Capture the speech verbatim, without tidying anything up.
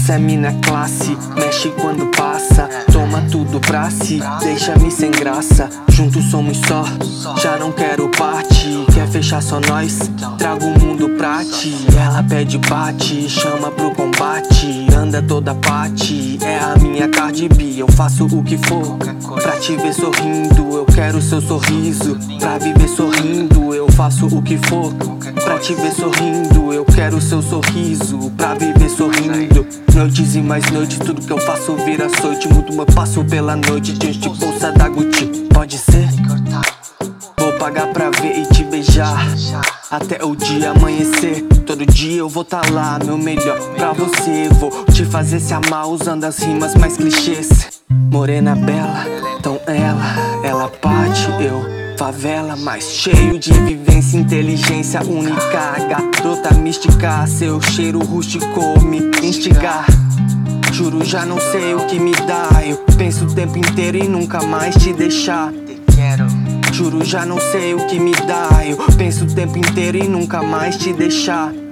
Essa é minha classe, mexe quando passa. Toma tudo pra si, deixa-me sem graça. Juntos somos só, já não quero parte. Quer fechar só nós? Trago o mundo pra ti. Ela pede bate, chama pro combate. Anda toda parte, é a minha Cardi B. Eu faço o que for pra te ver sorrindo. Eu quero seu sorriso pra viver sorrindo. Eu faço o que for pra te ver sorrindo. Eu quero seu sorriso pra viver sorrindo. Noites e mais noites, tudo que eu faço vira açoite. Muito eu passo pela noite, diante de bolsa da Gucci. Pode ser? Vou pagar pra ver e te beijar até o dia amanhecer. Todo dia eu vou tá lá, meu melhor pra você. Vou te fazer se amar usando as rimas mais clichês. Morena bela, então ela, ela bate, eu favela, mas cheio de vivência, inteligência única. Garota mística, seu cheiro rústico me instigar. Juro, já não sei o que me dá. Eu penso o tempo inteiro em nunca mais te deixar. Juro, já não sei o que me dá. Eu penso o tempo inteiro em nunca mais te deixar.